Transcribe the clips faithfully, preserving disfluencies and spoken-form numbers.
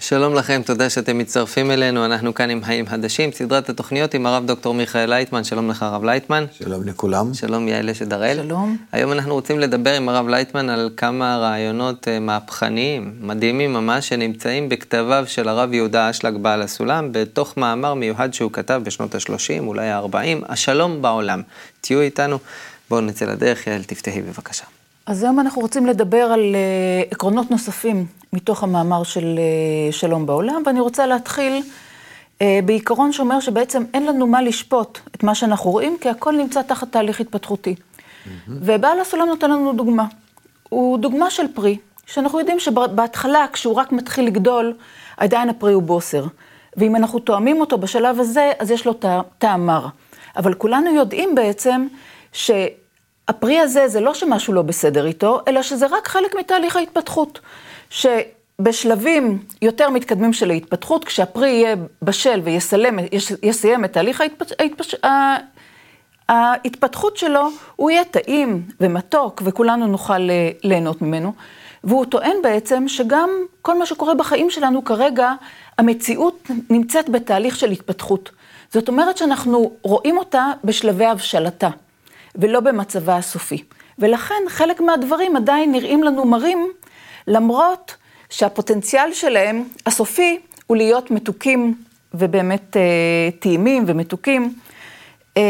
שלום לכם, תודה שאתם מצטרפים אלינו, אנחנו כאן עם חיים חדשים, סדרת התוכניות עם הרב דוקטור מיכאל לייטמן. שלום לך הרב לייטמן. שלום לכולם. שלום יעל אשת הראל. שלום. היום אנחנו רוצים לדבר עם הרב לייטמן על כמה רעיונות מהפכניים, מדהימים ממש, שנמצאים בכתביו של הרב יהודה אשלג בעל הסולם, בתוך מאמר מיוחד שהוא כתב בשנות ה-שלושים, אולי ה-ארבעים, השלום בעולם. תהיו איתנו, בואו נצא לדרך, יעל תפתחי בבקשה. אז היום אנחנו רוצים לדבר על uh, עקרונות נוספים מתוך המאמר של uh, שלום בעולם, ואני רוצה להתחיל uh, בעיקרון שאומר שבעצם אין לנו מה לשפוט את מה שאנחנו רואים, כי הכל נמצא תחת תהליך התפתחותי. Mm-hmm. ובעל הסולם נותן לנו דוגמה. הוא דוגמה של פרי, שאנחנו יודעים שבהתחלה, כשהוא רק מתחיל לגדול, עדיין הפרי הוא בוסר. ואם אנחנו תואמים אותו בשלב הזה, אז יש לו טעם מר. אבל כולנו יודעים בעצם ש... הפרי הזה זה לא שמשהו לא בסדר איתו, אלא שזה רק חלק מתהליך ההתפתחות. שבשלבים יותר מתקדמים של ההתפתחות, כשהפרי יהיה בשל ויסיים את תהליך ההתפתח... ההתפתח... ההתפתחות שלו, הוא יהיה טעים ומתוק, וכולנו נוכל ליהנות ממנו. והוא טוען בעצם שגם כל מה שקורה בחיים שלנו כרגע, המציאות נמצאת בתהליך של התפתחות. זאת אומרת שאנחנו רואים אותה בשלבי הבשלתה. ולא במצבה הסופי. ולכן חלק מהדברים עדיין נראים לנו מרים, למרות שהפוטנציאל שלהם, הסופי, הוא להיות מתוקים ובאמת אה, טעימים ומתוקים. אה,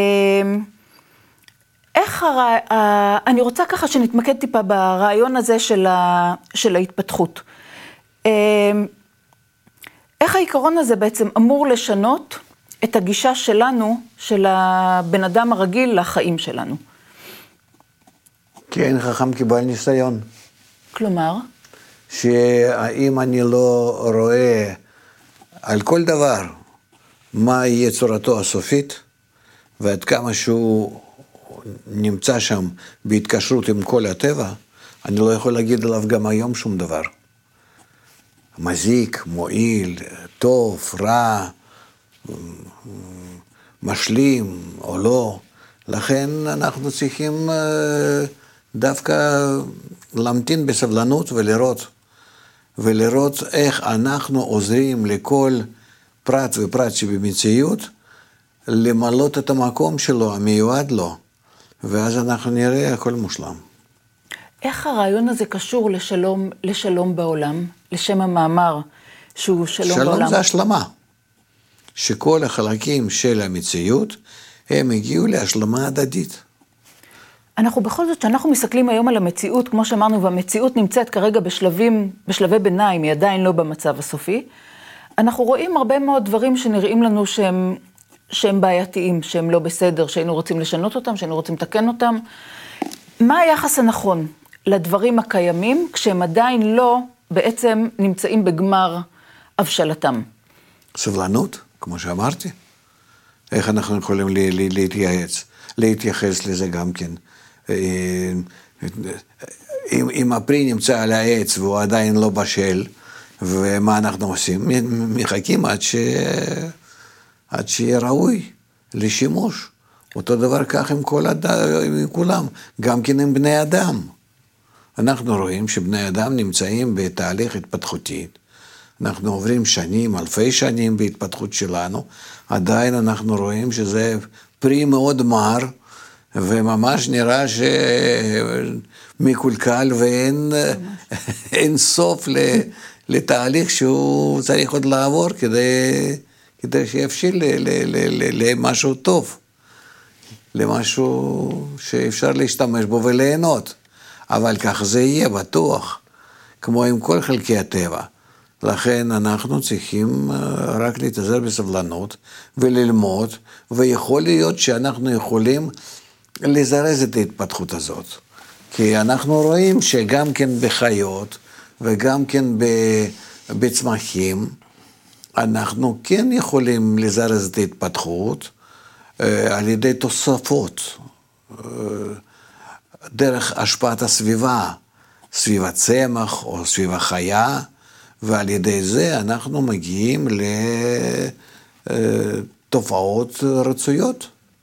איך הרע... אה, אני רוצה ככה שנתמקד טיפה ברעיון הזה של, ה... של ההתפתחות. אה, איך העיקרון הזה בעצם אמור לשנות את הגישה שלנו, של הבן אדם הרגיל לחיים שלנו. כן, חכם קיבל ניסיון. כלומר? שאם אני לא רואה על כל דבר מה יהיה צורתו הסופית, ועד כמה שהוא נמצא שם בהתקשרות עם כל הטבע, אני לא יכול להגיד עליו גם היום שום דבר. מזיק, מועיל, טוב, רע, משלים או לא. לכן אנחנו צריכים דווקא להמתין בסבלנות ולראות, ולראות איך אנחנו עוזרים לכל פרט ופרט שבמציאות, למלות את המקום שלו, המיועד לו, ואז אנחנו נראה הכל מושלם. איך הרעיון הזה קשור לשלום, לשלום בעולם, לשם המאמר שהוא שלום, שלום בעולם? שלום זה השלמה. שכל החלקים של המציאות, הם הגיעו להשלמה הדדית. אנחנו בכל זאת, שאנחנו מסתכלים היום על המציאות, כמו שאמרנו, והמציאות נמצאת כרגע בשלבים, בשלבי ביניים, היא עדיין לא במצב הסופי, אנחנו רואים הרבה מאוד דברים שנראים לנו שהם, שהם בעייתיים, שהם לא בסדר, שהיינו רוצים לשנות אותם, שהיינו רוצים לתקן אותם. מה היחס הנכון לדברים הקיימים, כשהם עדיין לא בעצם נמצאים בגמר הבשלתם? סבלנות. כמו שאמרתי, איך אנחנו יכולים להתייעץ, להתייחס לזה גם כן. אם, אם הפרי נמצא על העץ והוא עדיין לא בשל, ומה אנחנו עושים? מחכים עד, ש... עד שיהיה ראוי לשימוש. אותו דבר כך עם, כל הד... עם כולם, גם כן עם בני אדם. אנחנו רואים שבני אדם נמצאים בתהליך התפתחותי, אנחנו עוברים שנים, אלפי שנים בהתפתחות שלנו, עדיין אנחנו רואים שזה פרי מאוד מר, וממש נראה שמקולקל, ואין אין סוף לתהליך שהוא צריך עוד לעבור, כדי, כדי שיבשיל למשהו טוב, למשהו שאפשר להשתמש בו וליהנות. אבל כך זה יהיה בטוח, כמו עם כל חלקי הטבע. לכן אנחנו צריכים רק להתאזר בסבלנות וללמוד, ויכול להיות שאנחנו יכולים לזרז את ההתפתחות הזאת. כי אנחנו רואים שגם כן בחיות וגם כן בצמחים, אנחנו כן יכולים לזרז את ההתפתחות על ידי תוספות, דרך השפעת הסביבה, סביב הצמח או סביב החיה, ועל ידי זה אנחנו מגיעים לתופעות רצויות.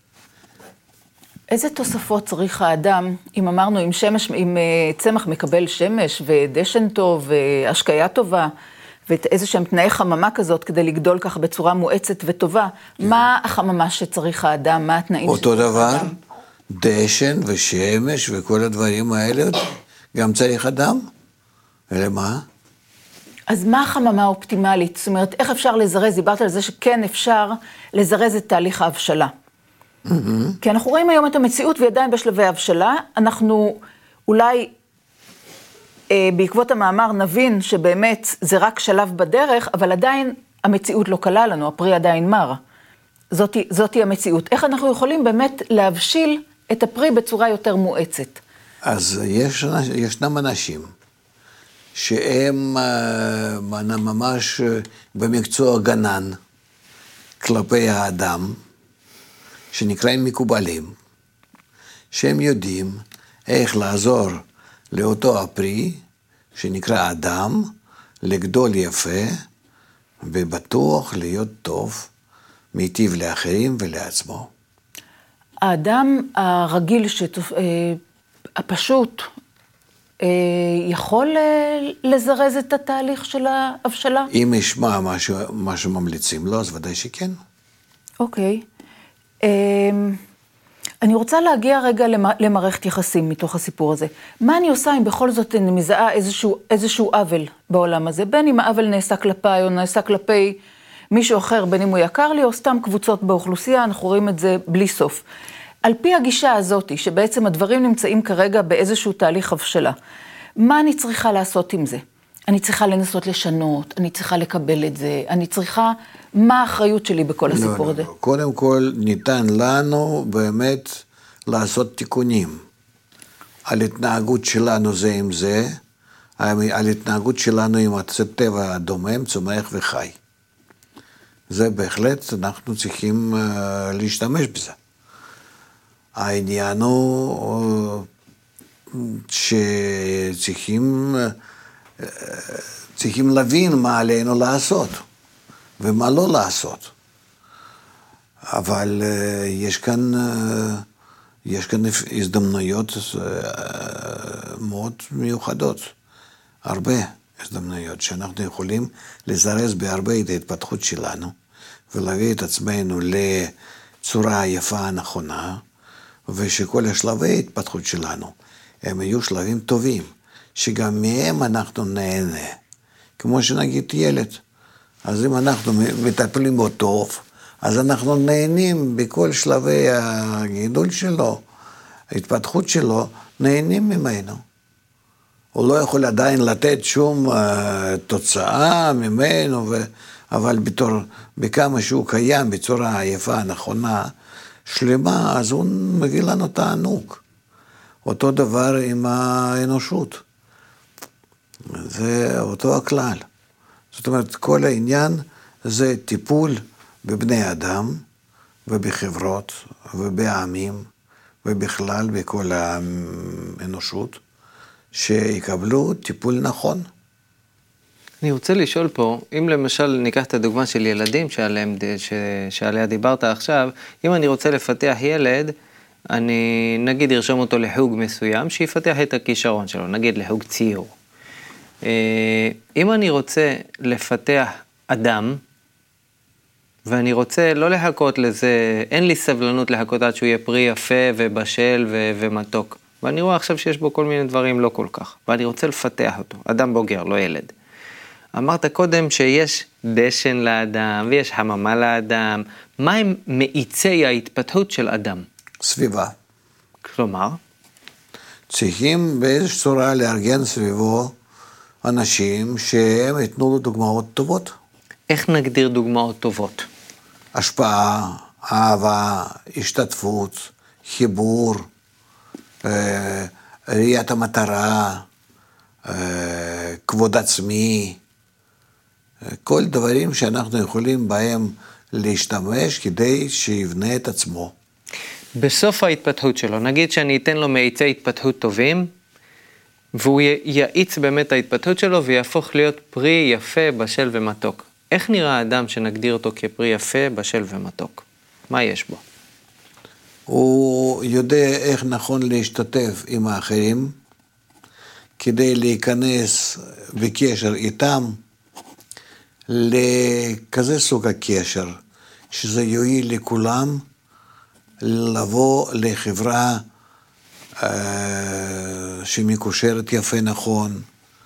איזה תוספות צריך האדם, אם אמרנו, אם שמש, אם צמח מקבל שמש ודשן טוב והשקיה טובה, ואת איזה שהם תנאי חממה כזאת, כדי לגדול ככה בצורה מואצת וטובה, מה החממה שצריך האדם, מה התנאים אותו שצריך דבר, האדם? דשן ושמש וכל הדברים האלה, גם צריך אדם. אלא מה? אז מה החממה האופטימלית? זאת אומרת, איך אפשר לזרז? דיברת על זה שכן אפשר לזרז את תהליך ההבשלה. Mm-hmm. כי אנחנו רואים היום את המציאות וידיים בשלבי הבשלה, אנחנו אולי אה, בעקבות המאמר נבין שבאמת זה רק שלב בדרך, אבל עדיין המציאות לא קלה לנו, הפרי עדיין מר. זאתי, זאתי המציאות. איך אנחנו יכולים באמת להבשיל את הפרי בצורה יותר מואצת? אז יש, ישנם אנשים שהם ממש במקצוע גנן כלפי האדם, שנקראים מקובלים, שהם יודעים איך לעזור לאותו הפרי, שנקרא אדם, לגדול יפה ובטוח להיות טוב, מיטיב לאחרים ולעצמו. האדם הרגיל, שתופ... הפשוט, יכול לזרז את התהליך של ההבשלה? אם ישמע מה שממליצים לו, אז ודאי שכן. אוקיי. אני רוצה להגיע רגע למערכת יחסים מתוך הסיפור הזה. מה אני עושה אם בכל זאת אני מזהה איזשהו, איזשהו עוול בעולם הזה? בין אם העוול נעשה כלפיי או נעשה כלפי מישהו אחר, בין אם הוא יקר לי או סתם קבוצות באוכלוסייה, אנחנו רואים את זה בלי סוף. על פי הגישה הזאת, שבעצם הדברים נמצאים כרגע באיזשהו תהליך הבשלה, מה אני צריכה לעשות עם זה? אני צריכה לנסות לשנות, אני צריכה לקבל את זה, אני צריכה, מה האחריות שלי בכל הסיפור הזה? לא, לא. קודם כל ניתן לנו באמת לעשות תיקונים על התנהגות שלנו זה עם זה, על התנהגות שלנו עם הטבע הדומם, צומח וחי. זה בהחלט, אנחנו צריכים uh, להשתמש בזה. העניין הוא שצריכים צריכים להבין מה עלינו לעשות ומה לא לעשות. אבל יש כאן, יש כאן הזדמנויות מאוד מיוחדות, הרבה הזדמנויות שאנחנו יכולים לזרז בהרבה את ההתפתחות שלנו ולהביא את עצמנו לצורה היפה הנכונה, ושכל השלבי ההתפתחות שלנו הם יהיו שלבים טובים, שגם מהם אנחנו נהנה. כמו שנגיד ילד, אז אם אנחנו מטפלים בו טוב, אז אנחנו נהנים בכל שלבי הגידול שלו, ההתפתחות שלו, נהנים ממנו. הוא לא יכול עדיין לתת שום uh, תוצאה ממנו, ו... אבל בתור, בכמה שהוא קיים בצורה היפה, הנכונה, שלמה, אז הוא מביא לנו תענוג. אותו דבר עם האנושות. זה אותו הכלל. זאת אומרת, כל העניין זה טיפול בבני אדם, ובחברות, ובעמים, ובכלל בכל האנושות, שיקבלו טיפול נכון. אני רוצה לשאול פה, אם למשל ניקח את הדוגמה של ילדים שעליהם, ש, שעליה דיברת עכשיו, אם אני רוצה לפתח ילד, אני נגיד ארשום אותו לחוג מסוים, שיפתח את הכישרון שלו, נגיד לחוג ציור. אם אני רוצה לפתח אדם, ואני רוצה לא לחכות לזה, אין לי סבלנות לחכות עד שהוא יהיה פרי יפה ובשל ו- ומתוק. ואני רואה עכשיו שיש בו כל מיני דברים לא כל כך, ואני רוצה לפתח אותו, אדם בוגר, לא ילד. אמרת קודם שיש דשן לאדם ויש חממה לאדם. מה הם מאיצי ההתפתחות של אדם? סביבה. כלומר? צריכים באיזושהי צורה לארגן סביבו אנשים שהם יתנו לו דוגמאות טובות. איך נגדיר דוגמאות טובות? השפעה, אהבה, השתתפות, חיבור, ראיית המטרה, כבוד עצמי, כל דברים שאנחנו יכולים בהם להשתמש כדי שיבנה את עצמו. בסוף ההתפתחות שלו, נגיד שאני אתן לו מאיצי התפתחות טובים, והוא יאיץ באמת ההתפתחות שלו ויהפוך להיות פרי יפה, בשל ומתוק. איך נראה האדם שנגדיר אותו כפרי יפה, בשל ומתוק? מה יש בו? הוא יודע איך נכון להשתתף עם האחרים, כדי להיכנס בקשר איתם, לכזה סוג הקשר, שזה יועיל לכולם לבוא לחברה אה, שמקושרת יפה נכון,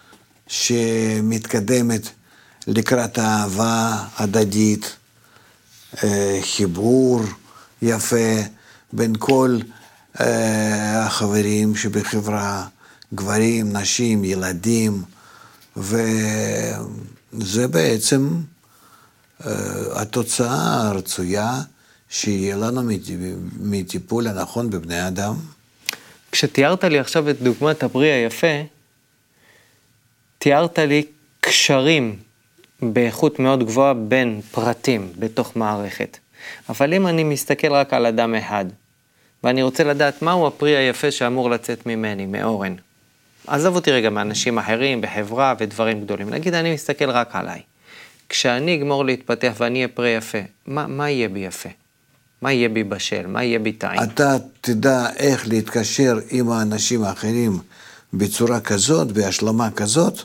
שמתקדמת לקראת אהבה הדדית, אה, חיבור יפה בין כל אה, החברים שבחברה, גברים, נשים, ילדים, וזה בעצם אה, התוצאה הרצויה שיהיה לנו מטיפול הנכון בבני אדם. כשתיארת לי עכשיו את דוגמת הפרי היפה, תיארת לי קשרים באיכות מאוד גבוהה בין פרטים בתוך מערכת. אבל אם אני מסתכל רק על אדם אחד, ואני רוצה לדעת מהו הפרי היפה שאמור לצאת ממני, מאורן. עזוב אותי רגע מאנשים אחרים, בחברה ודברים גדולים. נגיד, אני מסתכל רק עליי. כשאני אגמור להתפתח ואני אהיה פרי יפה, מה, מה יהיה בי יפה? מה יהיה בי בשל? מה יהיה בי טעים? אתה תדע איך להתקשר עם האנשים האחרים בצורה כזאת, בהשלמה כזאת,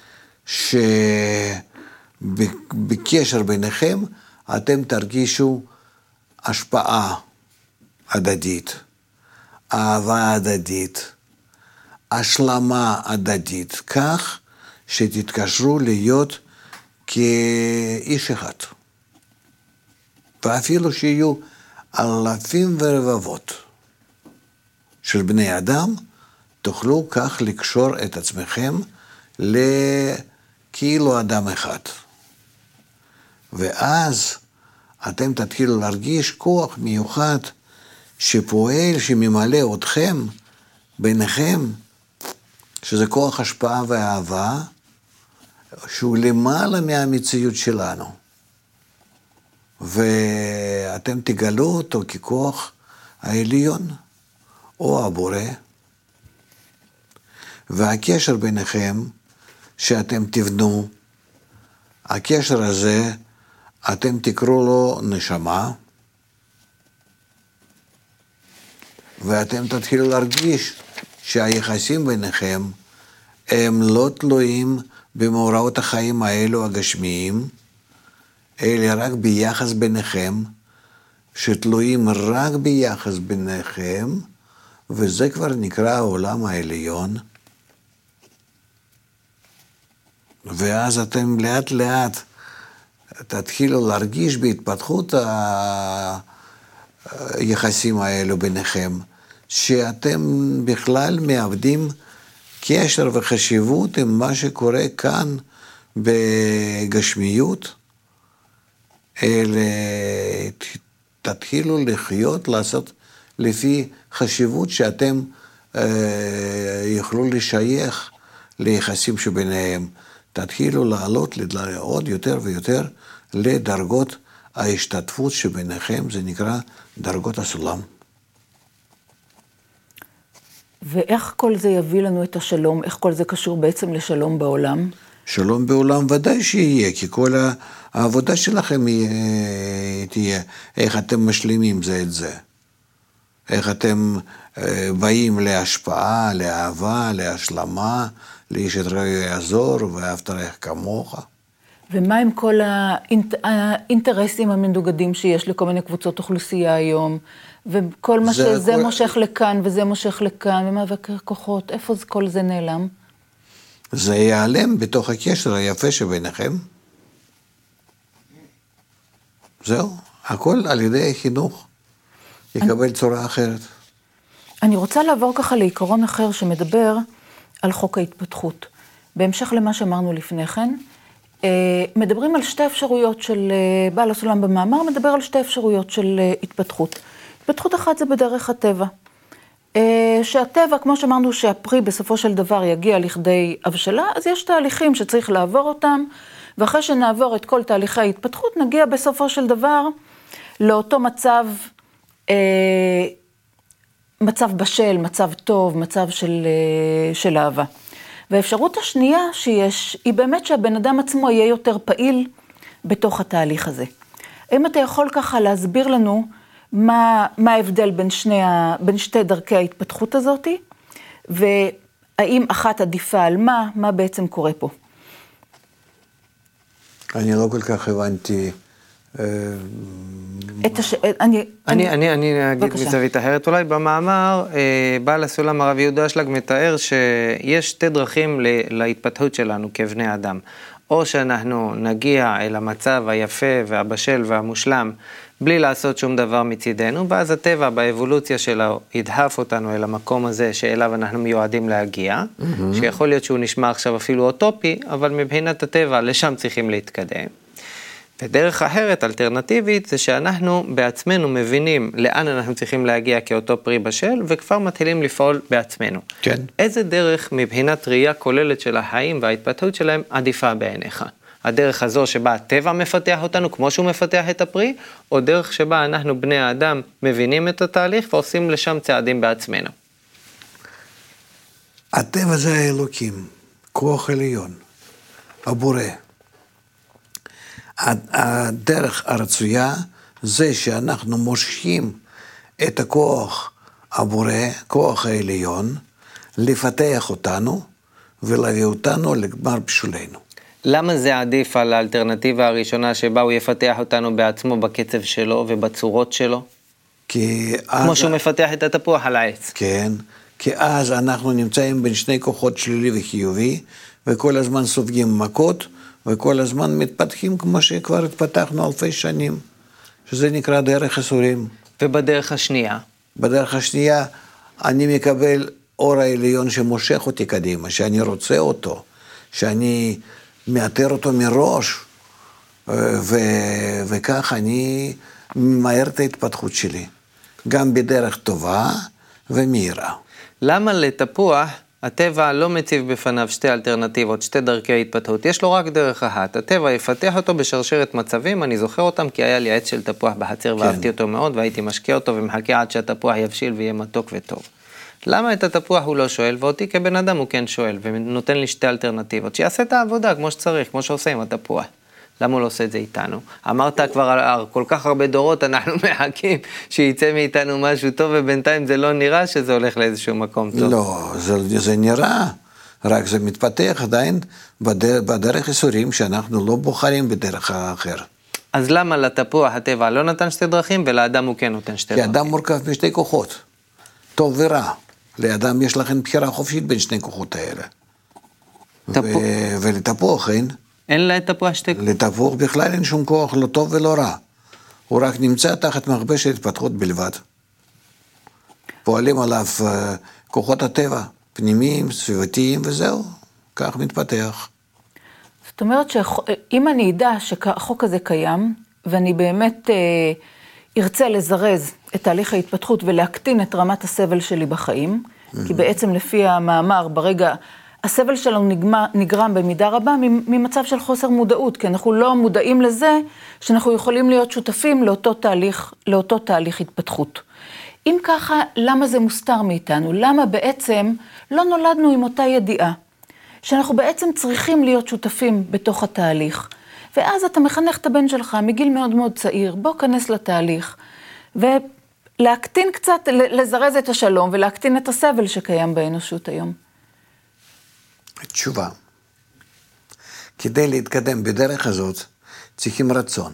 שבקשר ביניכם אתם תרגישו השפעה הדדית, אהבה הדדית, השלמה הדדית, כך שתתקשרו להיות כאיש אחד. ואפילו שיהיו אלפים ורבבות של בני אדם, תוכלו כך לקשור את עצמכם לכאילו אדם אחד. ואז אתם תתחילו להרגיש כוח מיוחד שפועל, שממלא אתכם, ביניכם, שזה כוח השפעה ואהבה, שהוא למעלה מהמציאות שלנו. ואתם תגלו אותו ככוח העליון, או הבורא. והקשר ביניכם, שאתם תבנו, הקשר הזה, אתם תקראו לו נשמה, ואתם תתחילו להרגיש שהיחסים ביניכם הם לא תלויים במאורעות החיים האלו הגשמיים, אלא רק ביחס ביניכם, שתלויים רק ביחס ביניכם, וזה כבר נקרא העולם העליון. ואז אתם לאט לאט תתחילו להרגיש בהתפתחות היחסים האלו ביניכם, שאתם בכלל מאבדים קשר וחשיבות עם מה שקורה כאן בגשמיות, אלא תתחילו לחיות, לעשות לפי חשיבות שאתם אה, יוכלו לשייך ליחסים שביניהם. תתחילו לעלות עוד יותר ויותר לדרגות ההשתתפות שביניכם, זה נקרא דרגות הסולם. ואיך כל זה יביא לנו את השלום? איך כל זה קשור בעצם לשלום בעולם? שלום בעולם ודאי שיהיה, כי כל העבודה שלכם תהיה איך אתם משלימים זה את זה. איך אתם באים להשפעה, לאהבה, להשלמה, לאיש את רעהו יעזור ואהבת רעך כמוך. ומה עם כל האינט... האינטרסים המנוגדים שיש לכל מיני קבוצות אוכלוסייה היום, וכל מה שזה כל... מושך לכאן וזה מושך לכאן, ומאבק כוחות, איפה כל זה נעלם? זה ייעלם בתוך הקשר היפה שביניכם. זהו, הכל על ידי חינוך יקבל אני... צורה אחרת. אני רוצה לעבור ככה לעיקרון אחר שמדבר על חוק ההתפתחות. בהמשך למה שאמרנו לפני כן, מדברים על שתי אפשרויות של בעל הסולם במאמר, מדבר על שתי אפשרויות של התפתחות. התפתחות אחת זה בדרך הטבע. שהטבע, כמו שאמרנו שהפרי בסופו של דבר יגיע לכדי הבשלה, אז יש תהליכים שצריך לעבור אותם, ואחרי שנעבור את כל תהליכי ההתפתחות, נגיע בסופו של דבר לאותו מצב, מצב בשל, מצב טוב, מצב של, של אהבה. והאפשרות השנייה שיש, היא באמת שהבן אדם עצמו יהיה יותר פעיל בתוך התהליך הזה. האם אתה יכול ככה להסביר לנו מה, מה ההבדל בין, שני ה, בין שתי דרכי ההתפתחות הזאת, והאם אחת עדיפה על מה, מה בעצם קורה פה? אני לא כל כך הבנתי. את הש... אני, אני, אני, אני אגיד בבקשה. מזווית אחרת, אולי במאמר, בעל הסולם הרב יהודה אשלג מתאר שיש שתי דרכים להתפתחות שלנו כבני אדם. או שאנחנו נגיע אל המצב היפה והבשל והמושלם, בלי לעשות שום דבר מצידנו, ואז הטבע באבולוציה שלו ידחף אותנו אל המקום הזה שאליו אנחנו מיועדים להגיע, mm-hmm. שיכול להיות שהוא נשמע עכשיו אפילו אוטופי, אבל מבחינת הטבע לשם צריכים להתקדם. ודרך אחרת, אלטרנטיבית, זה שאנחנו בעצמנו מבינים לאן אנחנו צריכים להגיע כאותו פרי בשל, וכבר מתחילים לפעול בעצמנו. כן. איזה דרך מבחינת ראייה כוללת של החיים וההתפתחות שלהם עדיפה בעיניך? הדרך הזו שבה הטבע מפתח אותנו כמו שהוא מפתח את הפרי, או דרך שבה אנחנו בני האדם מבינים את התהליך ועושים לשם צעדים בעצמנו? הטבע זה האלוקים, כוח עליון, הבורא. הדרך הרצויה זה שאנחנו מושכים את הכוח הבורא, כוח העליון, לפתח אותנו ולהביא אותנו לגמר בשולנו. למה זה עדיף על האלטרנטיבה הראשונה שבה הוא יפתח אותנו בעצמו בקצב שלו ובצורות שלו? כי כמו אז... שהוא מפתח את התפוח על העץ. כן, כי אז אנחנו נמצאים בין שני כוחות שלילי וחיובי, וכל הזמן סופגים מכות, וכל הזמן מתפתחים כמו שכבר התפתחנו אלפי שנים, שזה נקרא דרך אסורים. ובדרך השנייה? בדרך השנייה אני מקבל אור העליון שמושך אותי קדימה, שאני רוצה אותו, שאני מאתר אותו מראש, ו- וכך אני ממהר את ההתפתחות שלי, גם בדרך טובה ומהירה. למה לתפוח הטבע לא מציב בפניו שתי אלטרנטיבות, שתי דרכי התפתחות? יש לו רק דרך אחת. הטבע יפתח אותו בשרשרת מצבים, אני זוכר אותם כי היה לי עץ של תפוח בחצר, כן. ואהבתי אותו מאוד, והייתי משקיע אותו ומחכה עד שהתפוח יבשיל ויהיה מתוק וטוב. למה את התפוח הוא לא שואל, ואותי כבן אדם הוא כן שואל, ונותן לי שתי אלטרנטיבות, שיעשה את העבודה כמו שצריך, כמו שעושה עם התפוח. למה הוא לא עושה את זה איתנו? אמרת כבר על כל כך הרבה דורות, אנחנו מחכים שיצא מאיתנו משהו טוב, ובינתיים זה לא נראה שזה הולך לאיזשהו מקום טוב. לא, זה, זה נראה, רק זה מתפתח עדיין בדרך, בדרך איסורים שאנחנו לא בוחרים בדרך האחר. אז למה לתפוח הטבע לא נתן שתי דרכים, ולאדם הוא כן נותן שתי דרכים? כי אדם מורכב משתי כוחות, טוב ורע. לאדם יש לכם בחירה חופשית בין שני כוחות האלה. תפוח. ו- ולתפוח אין. אין לה את תפוח שתי כוחות. לתפוח בכלל אין שום כוח, לא טוב ולא רע. הוא רק נמצא תחת מכבש של התפתחות בלבד. פועלים עליו uh, כוחות הטבע, פנימיים, סביבתיים וזהו, כך מתפתח. זאת אומרת שאם אני אדע שהחוק הזה קיים, ואני באמת אה, ארצה לזרז את תהליך ההתפתחות ולהקטין את רמת הסבל שלי בחיים, mm-hmm. כי בעצם לפי המאמר, ברגע, הסבל שלנו נגמר, נגרם במידה רבה ממצב של חוסר מודעות, כי אנחנו לא מודעים לזה שאנחנו יכולים להיות שותפים לאותו תהליך, לאותו תהליך התפתחות. אם ככה, למה זה מוסתר מאיתנו? למה בעצם לא נולדנו עם אותה ידיעה? שאנחנו בעצם צריכים להיות שותפים בתוך התהליך. ואז אתה מחנך את הבן שלך מגיל מאוד מאוד צעיר, בוא כנס לתהליך, ולהקטין קצת, לזרז את השלום ולהקטין את הסבל שקיים באנושות היום. תשובה. כדי להתקדם בדרך הזאת, צריכים רצון.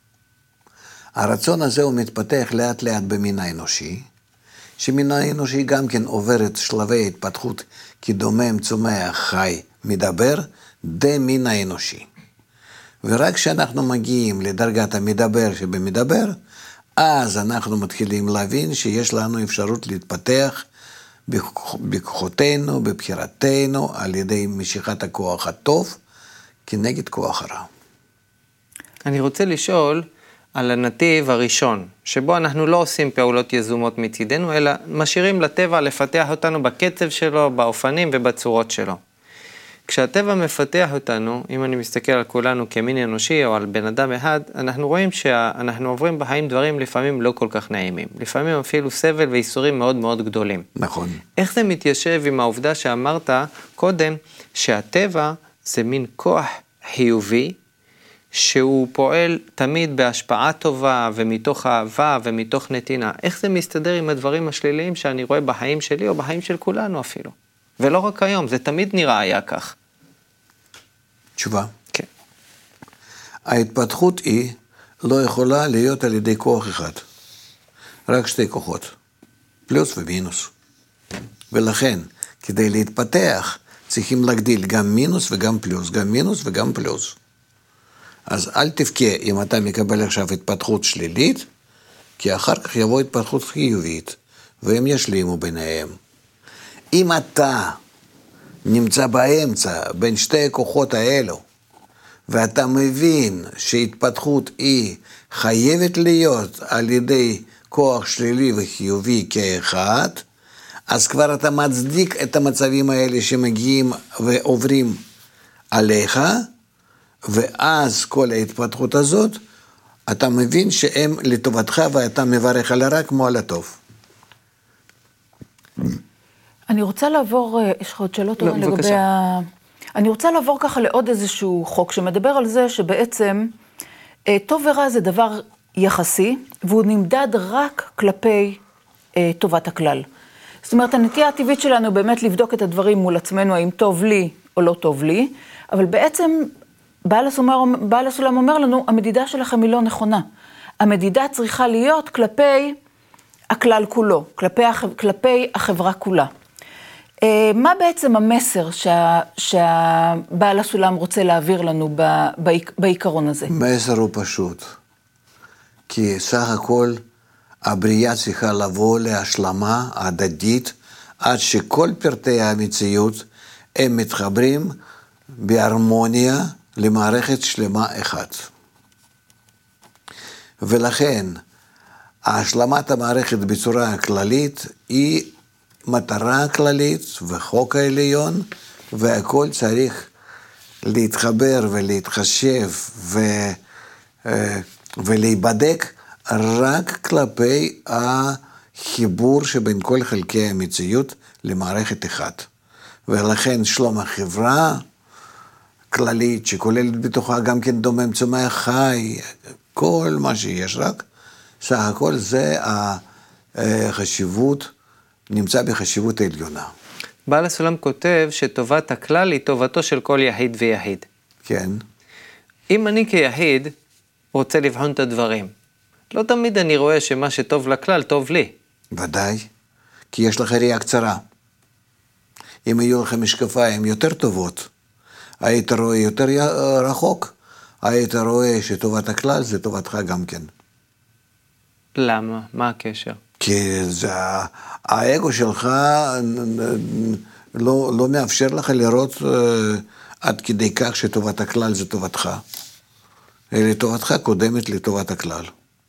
הרצון הזה הוא מתפתח לאט לאט במין האנושי, שמין האנושי גם כן עובר את שלבי ההתפתחות כדומם, צומח, חי, מדבר, דה מין האנושי. ורק כשאנחנו מגיעים לדרגת המדבר שבמדבר, אז אנחנו מתחילים להבין שיש לנו אפשרות להתפתח בכוחותינו, בבחירתנו, על ידי משיכת הכוח הטוב, כנגד כוח הרע. אני רוצה לשאול על הנתיב הראשון, שבו אנחנו לא עושים פעולות יזומות מצידנו, אלא משאירים לטבע לפתח אותנו בקצב שלו, באופנים ובצורות שלו. כשהטבע מפתח אותנו, אם אני מסתכל על כולנו כמין אנושי או על בן אדם אחד, אנחנו רואים שאנחנו עוברים בחיים דברים לפעמים לא כל כך נעימים. לפעמים אפילו סבל ואיסורים מאוד מאוד גדולים. נכון. איך זה מתיישב עם העובדה שאמרת קודם, שהטבע זה מין כוח חיובי, שהוא פועל תמיד בהשפעה טובה ומתוך אהבה ומתוך נתינה. איך זה מסתדר עם הדברים השליליים שאני רואה בחיים שלי או בחיים של כולנו אפילו? ולא רק היום, זה תמיד נראה היה כך. תשובה. כן. ההתפתחות היא לא יכולה להיות על ידי כוח אחד. רק שתי כוחות, פלוס ומינוס. ולכן, כדי להתפתח, צריכים להגדיל גם מינוס וגם פלוס, גם מינוס וגם פלוס. אז אל תבכה אם אתה מקבל עכשיו התפתחות שלילית, כי אחר כך יבוא התפתחות חיובית, והם ישלימו ביניהם. אם אתה נמצא באמצע, בין שתי הכוחות האלו, ואתה מבין שהתפתחות היא חייבת להיות על ידי כוח שלילי וחיובי כאחד, אז כבר אתה מצדיק את המצבים האלה שמגיעים ועוברים עליך, ואז כל ההתפתחות הזאת, אתה מבין שהם לטובתך ואתה מברך על הרע כמו על הטוב. אני רוצה לעבור, יש לך עוד שאלות? לא, לגבי בבקשה. ה... אני רוצה לעבור ככה לעוד איזשהו חוק שמדבר על זה שבעצם טוב ורע זה דבר יחסי, והוא נמדד רק כלפי אה, טובת הכלל. זאת אומרת, הנטייה הטבעית שלנו באמת לבדוק את הדברים מול עצמנו, האם טוב לי או לא טוב לי, אבל בעצם בעל הסולם, בעל הסולם אומר לנו, המדידה שלכם היא לא נכונה. המדידה צריכה להיות כלפי הכלל כולו, כלפי, כלפי החברה כולה. מה בעצם המסר שה, שהבעל הסולם רוצה להעביר לנו בעיקרון הזה? מסר הוא פשוט. כי סך הכל הבריאה צריכה לבוא להשלמה הדדית, עד שכל פרטי המציאות הם מתחברים בהרמוניה למערכת שלמה אחת. ולכן, השלמת המערכת בצורה כללית היא מטרה כללית וחוק העליון, והכל צריך להתחבר ולהתחשב ו, ולהיבדק רק כלפי החיבור שבין כל חלקי המציאות למערכת אחת. ולכן שלום החברה כללית שכוללת בתוכה גם כן דומם צומח חי, כל מה שיש רק, סך הכל זה החשיבות, נמצא בחשיבות העליונה. בעל הסולם כותב שטובת הכלל היא טובתו של כל יחיד ויחיד. כן. אם אני כיחיד רוצה לבחון את הדברים, לא תמיד אני רואה שמה שטוב לכלל טוב לי. ודאי, כי יש לך ראייה קצרה. אם היו לך משקפיים יותר טובות, היית רואה יותר רחוק, היית רואה שטובת הכלל זה טובתך גם כן. למה? מה הקשר? כי זה, האגו שלך לא, לא מאפשר לך לראות uh, עד כדי כך שטובת הכלל זה טובתך. אלא טובתך קודמת לטובת הכלל.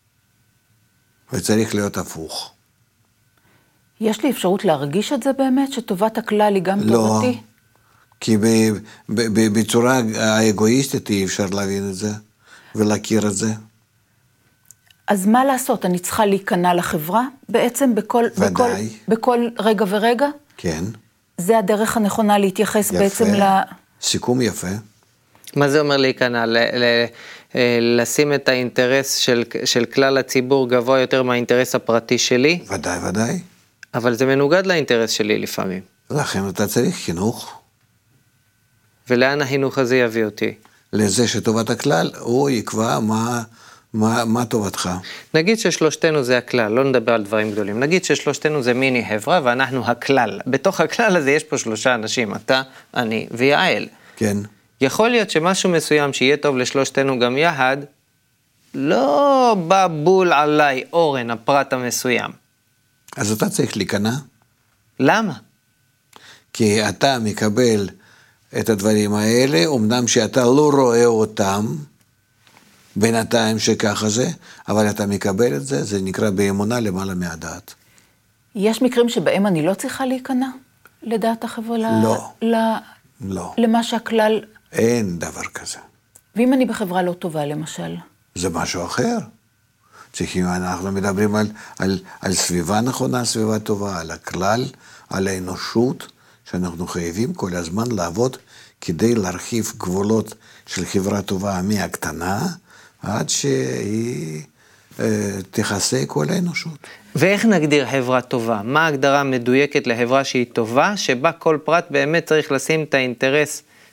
וצריך להיות הפוך. יש לי אפשרות להרגיש את זה באמת, שטובת הכלל היא גם לא, טובתי? לא, כי ב, ב, ב, בצורה האגואיסטית אי אפשר להבין את זה ולהכיר את זה. אז מה לעשות? אני צריכה להיכנע לחברה בעצם בכל, בכל, בכל רגע ורגע? כן. זה הדרך הנכונה להתייחס יפה. בעצם ל... סיכום יפה. מה זה אומר להיכנע? ל- ל- לשים את האינטרס של, של כלל הציבור גבוה יותר מהאינטרס הפרטי שלי? ודאי, ודאי. אבל זה מנוגד לאינטרס שלי לפעמים. לכן אתה צריך חינוך. ולאן החינוך הזה יביא אותי? לזה שטובת הכלל, הוא יקבע מה... מה, מה טובתך? נגיד ששלושתנו זה הכלל, לא נדבר על דברים גדולים. נגיד ששלושתנו זה מיני חברה ואנחנו הכלל. בתוך הכלל הזה יש פה שלושה אנשים, אתה, אני ויעל. כן. יכול להיות שמשהו מסוים שיהיה טוב לשלושתנו גם יחד, לא בא בול עליי אורן, הפרט המסוים. אז אתה צריך להיכנע. למה? כי אתה מקבל את הדברים האלה, אמנם שאתה לא רואה אותם, בינתיים שככה זה, אבל אתה מקבל את זה, זה נקרא באמונה למעלה מהדעת. יש מקרים שבהם אני לא צריכה להיכנע לדעת החברה? לא. ל... לא. למה שהכלל... אין דבר כזה. ואם אני בחברה לא טובה, למשל? זה משהו אחר. צריכים, אנחנו מדברים על, על, על סביבה נכונה, סביבה טובה, על הכלל, על האנושות, שאנחנו חייבים כל הזמן לעבוד כדי להרחיב גבולות של חברה טובה מהקטנה, עד שהיא אה, תכסה כל האנושות. ואיך נגדיר חברה טובה? מה ההגדרה המדויקת לחברה שהיא טובה, שבה כל פרט באמת צריך לשים את האינטרס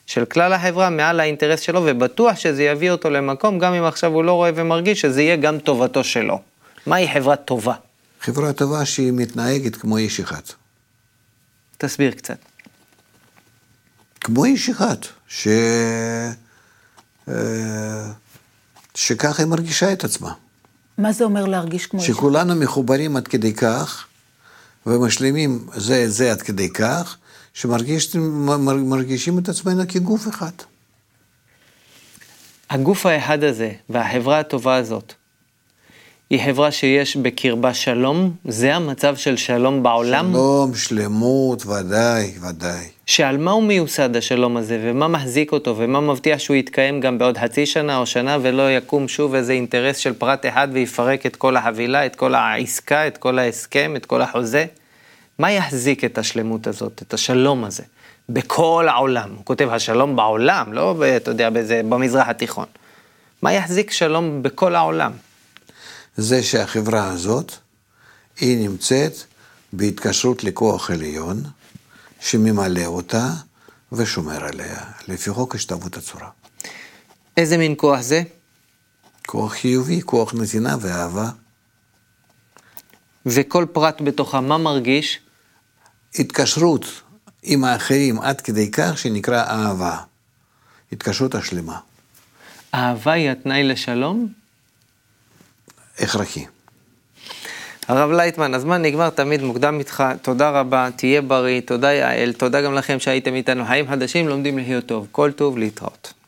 של כלל החברה מעל האינטרס שלו, ובטוח שזה יביא אותו למקום, גם אם עכשיו הוא לא רואה ומרגיש, שזה יהיה גם טובתו שלו. מהי חברה טובה? חברה טובה שהיא מתנהגת כמו איש אחד. תסביר קצת. כמו איש אחד, ש... שככה היא מרגישה את עצמה. מה זה אומר להרגיש כמו איש אחד? שכולנו מחוברים עד כדי כך, ומשלימים זה את זה עד כדי כך, שמרגישים את עצמנו כגוף אחד. הגוף האחד הזה והחברה הטובה הזאת, היא חברה שיש בקרבה שלום, זה המצב של שלום בעולם. שלום, שלמות, ודאי, ודאי. שעל מה הוא מיוסד השלום הזה, ומה מחזיק אותו, ומה מבטיח שהוא יתקיים גם בעוד חצי שנה או שנה, ולא יקום שוב איזה אינטרס של פרט אחד, ויפרק את כל החבילה, את כל העסקה, את כל ההסכם, את כל החוזה. מה יחזיק את השלמות הזאת, את השלום הזה, בכל העולם? הוא כותב השלום בעולם, לא, אתה יודע, בזה, במזרח התיכון. מה יחזיק שלום בכל העולם? זה שהחברה הזאת, היא נמצאת בהתקשרות לכוח עליון, שממלא אותה ושומר עליה, לפי חוק השתוות הצורה. איזה מין כוח זה? כוח חיובי, כוח נתינה ואהבה. וכל פרט בתוכה, מה מרגיש? התקשרות עם האחרים עד כדי כך שנקרא אהבה. התקשרות השלמה. אהבה היא התנאי לשלום? הכרחי. הרב לייטמן, הזמן נגמר תמיד מוקדם איתך, תודה רבה, תהיה בריא, תודה יעל, תודה גם לכם שהייתם איתנו, חיים חדשים לומדים להיות טוב, כל טוב להתראות.